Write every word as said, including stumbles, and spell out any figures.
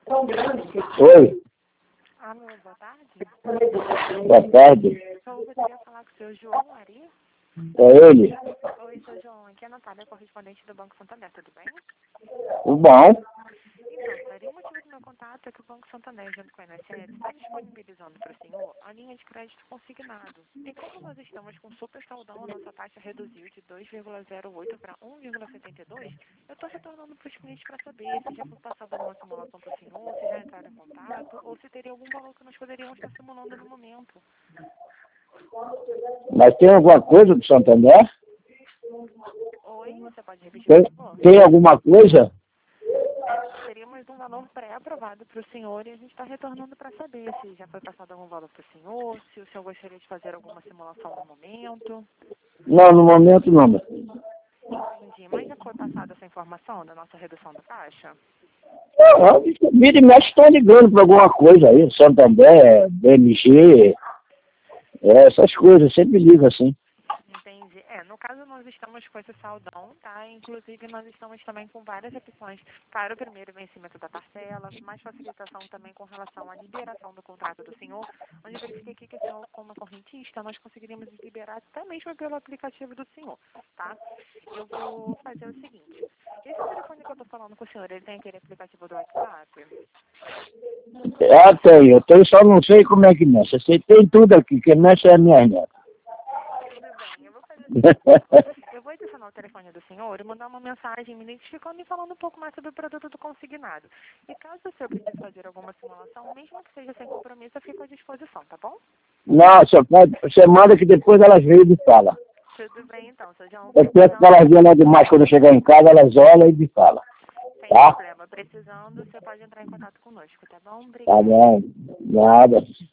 Oi. Alô, boa tarde. Boa tarde. Eu gostaria de falar com o seu João Ari. É ele? Oi, seu João. Aqui é a Natália, correspondente do Banco Santander, tudo bem? O bom. Então, Ari, o motivo do meu contato é que o Banco Santander, junto com a N S S, está disponibilizando para o senhor a linha de crédito consignado. E como nós estamos com super saudão, a nossa taxa reduziu de dois vírgula zero oito para um vírgula setenta e dois, eu estou retornando para os clientes para saber se já foi passada alguma simulação para o senhor, se já entraram em contato, ou se teria algum valor que nós poderíamos estar simulando no momento. Mas tem alguma coisa do Santander? Oi, você pode repetir, Tem, por favor? tem alguma coisa? É, teríamos um valor pré-aprovado para o senhor e a gente está retornando para saber se já foi passado algum valor para o senhor, se o senhor gostaria de fazer alguma simulação no momento. Não, no momento não. Entendi. Mas já foi passada essa informação da nossa redução da taxa? Não, vira e mexe estão ligando para alguma coisa aí. Santander, B M G, é, essas coisas, sempre liga assim. Entendi. É, no caso nós estamos com esse saldão, tá? Inclusive nós estamos também com várias opções para o primeiro vencimento da parcela, mais facilitação também com relação à liberação do contrato do senhor, onde eu verifiquei aqui que o senhor, como correntista, nós conseguiríamos liberar até mesmo pelo aplicativo do senhor, tá? Eu vou fazer o seguinte, esse telefone que eu tô falando com o senhor, ele tem aquele aplicativo do WhatsApp? É, tem, eu tenho, só não sei como é que mexe. Você tem tudo aqui, quem mexe é a minha neta. Tudo bem, eu vou fazer o seguinte, eu vou adicionar o telefone do senhor e mandar uma mensagem me identificando e falando um pouco mais sobre o produto do consignado. E caso o senhor precise fazer alguma simulação, mesmo que seja sem compromisso, eu fico à disposição, tá bom? Não, você, pode, você manda que depois elas veem e falam. Tudo bem, então, seu João. Eu peço para elas verem logo mais quando eu chegar em casa, elas olham e me falam. Sem Tá? problema. Precisando, você pode entrar em contato conosco, tá bom? Tá Obrigada. bom. Nada.